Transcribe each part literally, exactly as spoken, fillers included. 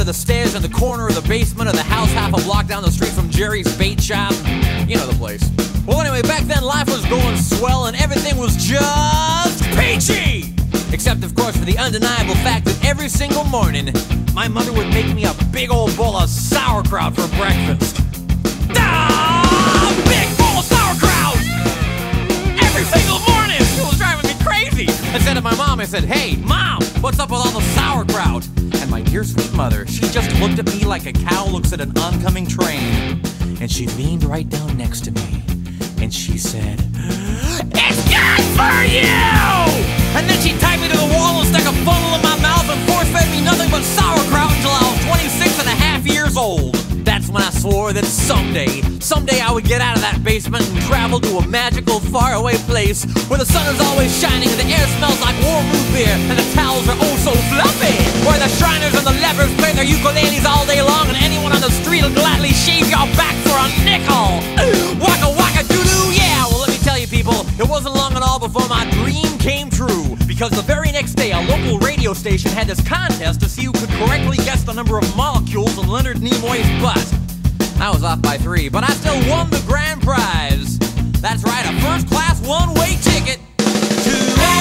the stairs in the corner of the basement of the house half a block down the street from Jerry's bait shop. You know the place. Well, anyway, back then life was going swell and everything was just peachy! Except, of course, for the undeniable fact that every single morning, my mother would make me a big old bowl of sauerkraut for breakfast. Ah! Big bowl of sauerkraut! Every single morning! It was driving me crazy! I said to my mom, I said, "Hey, Mom, what's up with all the sauerkraut?" And my dear sweet mother, she just looked at me like a cow looks at an oncoming train. And she leaned right down next to me. And she said, "It's good for you!" And then she tied me to the wall and stuck a funnel in my mouth and force-fed me nothing but sauerkraut until I was twenty-six and a half years old. That's when I swore that someday, someday I would get out of that basement and travel to a magical, faraway place where the sun is always shining and the air smells like warm root beer and the towels are oh so fluffy. Where the Shriners and the lepers play their ukuleles all day long and anyone on the street will gladly shave your back for a nickel. Waka waka doo-doo, yeah! Well, let me tell you people, it wasn't long at all before my dream came true. Because the very next day, a local radio station had this contest to see who could correctly guess the number of molecules in Leonard Nimoy's butt. I was off by three, but I still won the grand prize. That's right, a first-class one-way ticket to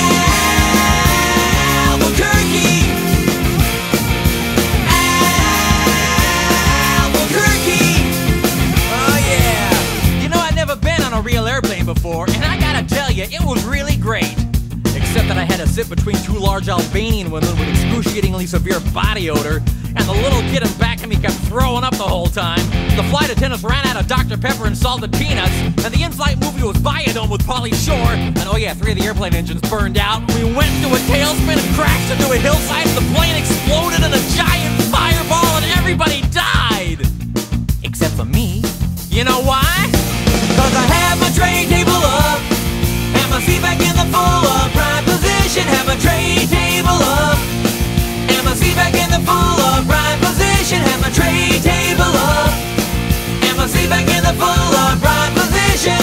Albuquerque. Albuquerque. Oh, yeah. You know, I'd never been on a real airplane before, and I gotta tell you, it was really great. Except that I had to sit between two large Albanian women with excruciatingly severe body odor, and the little kid in back of me kept throwing up the whole time. The flight attendants ran out of Doctor Pepper and salted peanuts, and the in-flight movie was Biodome with Pauly Shore, and oh yeah, three of the airplane engines burned out. We went into a tailspin and crashed into a hillside, and the plane exploded in a giant fireball, and everybody died! Except for me. You know why? Cause I had my tray table up, and my seat back in the full upright position. Have my tray table up, and my seat back in the full upright position. Have my tray table up, and my seat back in the full upright position.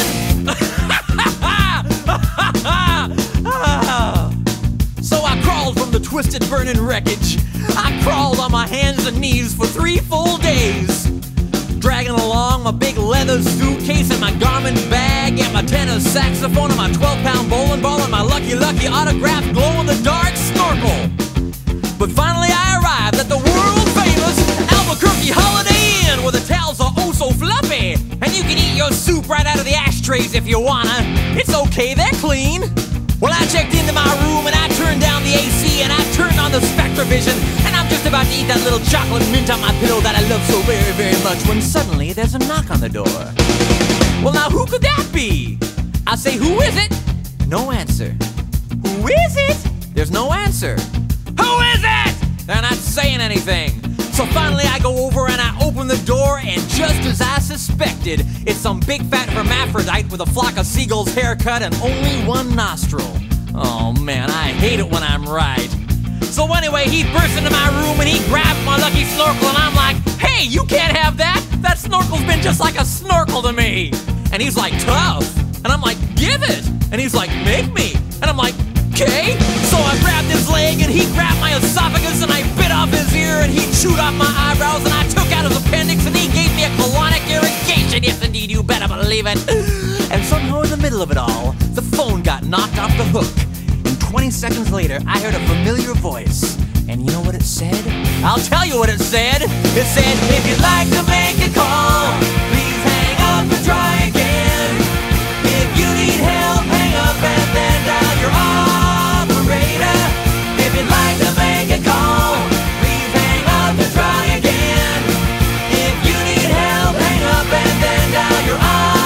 So I crawled from the twisted burning wreckage. I crawled on my hands and knees for three full days, dragging along my big leather suitcase and my Garmin bag and my tenor saxophone and my twelve pound bowling ball and my Lucky Lucky autographed glow-in-the-dark snorkel. But finally I arrived at the world-famous Albuquerque Holiday Inn where the towels are oh so fluffy and you can eat your soup right out of the ashtrays if you wanna. It's okay, they're clean. Well, I checked into my room and I turned down the A C and I turned on the Spectravision and I'm just about to eat that little chocolate mint on my pillow that I love so very, very much when suddenly there's a knock on the door. Well, now who could that be? I say, who is it? No answer. Who is it? There's no answer. Who is it? They're not saying anything. So finally I go over and I open the door and just as I suspected, it's some big fat hermaphrodite with a flock of seagulls haircut and only one nostril. Oh man, I hate it when I'm right. So anyway, he burst into my room and he grabbed my lucky snorkel and I'm like, "Hey, you can't have that! That snorkel's been just like a snorkel to me!" And he's like, "Tough!" And I'm like, "Give it!" And he's like, "Make me!" And I'm like, "Okay." So I grabbed his leg and he grabbed my esophagus and I bit off his ear and he chewed off my eyebrows and I took out his appendix and he gave me a colonic irrigation. Yes indeed, you better believe it. And somehow in the middle of it all, the phone got knocked off the hook. And twenty seconds later, I heard a familiar voice. And you know what it said? I'll tell you what it said. It said, "If you'd like to make a call, please hang up and try again. If you need help, hang up and then dial your operator. If you'd like to make a call, please hang up and try again. If you need help, hang up and then dial your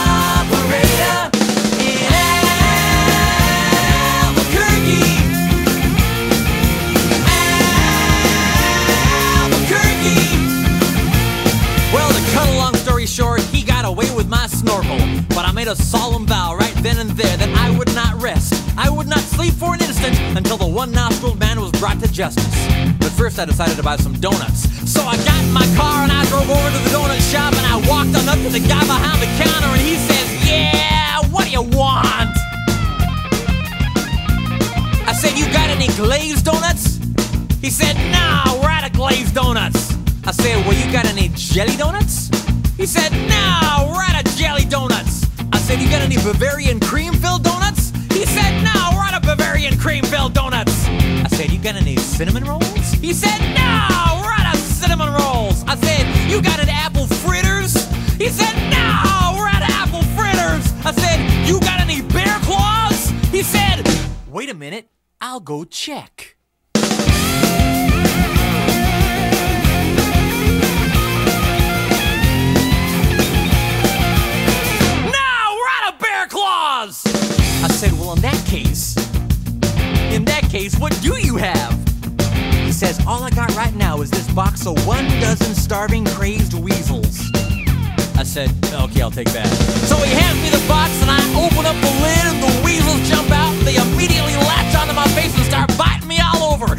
operator." In Albuquerque, Albuquerque. Well, to cut a long story short, he got away with my snorkel, but I made a solemn vow right then and there that I would not rest. I would not sleep for an instant until the one-nostriled man was brought to justice. But first I decided to buy some donuts. So I got in my car and I drove over to the donut shop and I walked on up to the guy behind the counter and he says, "Yeah, what do you want?" I said, "You got any glazed donuts?" He said, "No, we're out of glazed donuts." I jelly donuts? He said, no, we're out of jelly donuts. I said, you got any Bavarian cream-filled donuts? He said, no, we're out of Bavarian cream-filled donuts. I said, you got any cinnamon rolls? He said, no, we're out of cinnamon rolls. I said, you got any apple fritters? He said, no, we're out of apple fritters. I said, you got any bear claws? He said, wait a minute, I'll go check. I said, well, in that case, in that case, what do you have? He says, all I got right now is this box of one dozen starving, crazed weasels. I said, okay, I'll take that. So he hands me the box, and I open up the lid, and the weasels jump out, and they immediately latch onto my face and start biting me all over.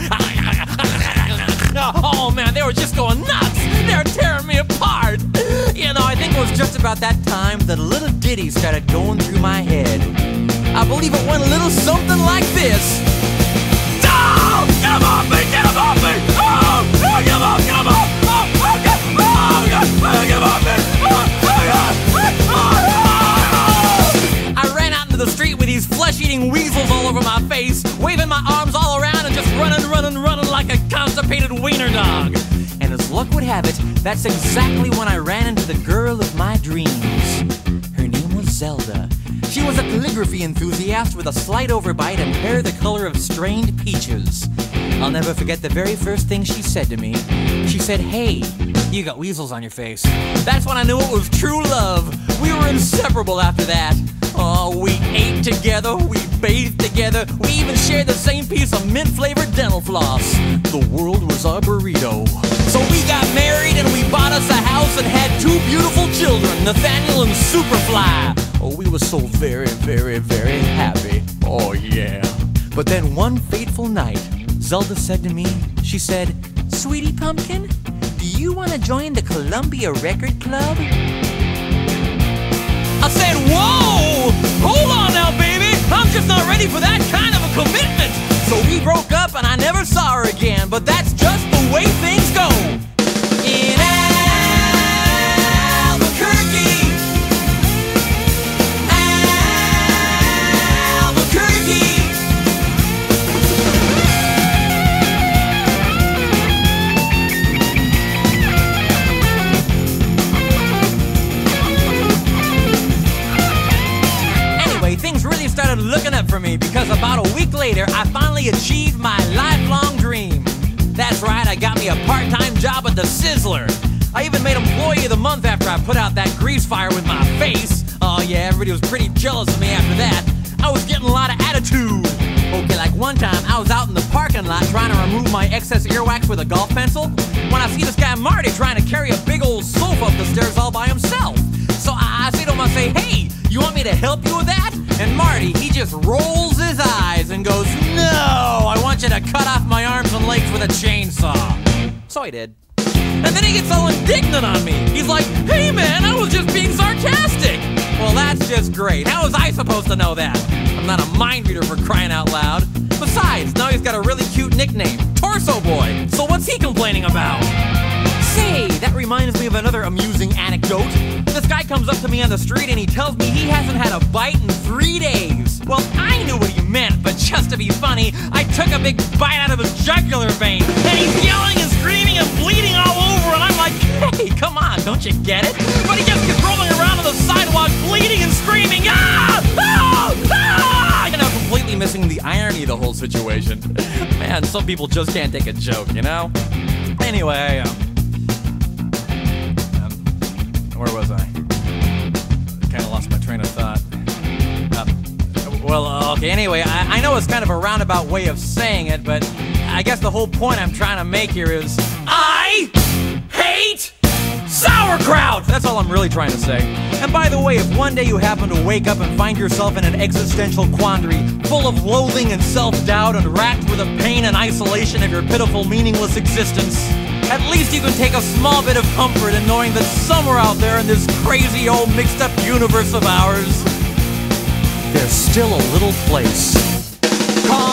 Oh, man, they were just going nuts. They were tearing me apart. You know, I think it was just about that time that a little ditty started going through my head. I believe it went a little something like this. Oh, get him off me! Get him off me! Oh, oh, get him off! Get him off! Oh, oh, get, oh, get, oh, get him off me! Oh, oh, oh, oh. I ran out into the street with these flesh-eating weasels all over my face, waving my arms all around and just running, running, running like a constipated wiener dog. And as luck would have it, that's exactly when I ran into the girl of my dreams. Her name was Zelda. She was a calligraphy enthusiast with a slight overbite and hair the color of strained peaches. I'll never forget the very first thing she said to me. She said, hey, you got weasels on your face. That's when I knew it was true love. We were inseparable after that. Oh, we ate together, we bathed together, we even shared the same piece of mint-flavored dental floss. The world was our burrito. So we got married and we bought us a house and had two beautiful children, Nathaniel and Superfly. Oh, we were so very, very, very happy. Oh, yeah. But then one fateful night, Zelda said to me, she said, Sweetie Pumpkin, do you want to join the Columbia Record Club? I said, whoa! Hold on now, baby! I'm just not ready for that kind of a commitment! So we broke up and I never saw her again, but that's just the way things go! In Albuquerque! Albuquerque! Things really started looking up for me because about a week later, I finally achieved my lifelong dream. That's right, I got me a part-time job at the Sizzler. I even made Employee of the Month after I put out that grease fire with my face. Oh yeah, everybody was pretty jealous of me after that. I was getting a lot of attitude. Okay, like one time, I was out in the parking lot trying to remove my excess earwax with a golf pencil when I see this guy Marty trying to carry a big old sofa up the stairs all by himself. So I, I say to him, I say, hey, you want me to help you with that? And Marty, he just rolls his eyes and goes, no, I want you to cut off my arms and legs with a chainsaw. So I did. And then he gets all indignant on me. He's like, hey man, I was just being sarcastic. Well, that's just great. How was I supposed to know that? I'm not a mind reader for crying out loud. Besides, now he's got a really cute nickname, Torso Boy. So what's he complaining about? Say, that reminds me of another amusing anecdote. This guy comes up to me on the street and he tells me he hasn't had a bite in three days. Well, I knew what he meant, but just to be funny, I took a big bite out of his jugular vein. And he's yelling and screaming and bleeding all over, and I'm like, hey, come on, don't you get it? But he just keeps rolling around on the sidewalk, bleeding and screaming, ah! Ah! Ah! You know, completely missing the irony of the whole situation. Man, some people just can't take a joke, you know? Anyway, um... where was I? Kind of lost my train of thought. Uh, well, uh, okay, anyway, I, I know it's kind of a roundabout way of saying it, but I guess the whole point I'm trying to make here is I hate sauerkraut! That's all I'm really trying to say. And by the way, if one day you happen to wake up and find yourself in an existential quandary, full of loathing and self-doubt and racked with the pain and isolation of your pitiful, meaningless existence, at least you can take a small bit of comfort in knowing that somewhere out there in this crazy old mixed up universe of ours, there's still a little place. Call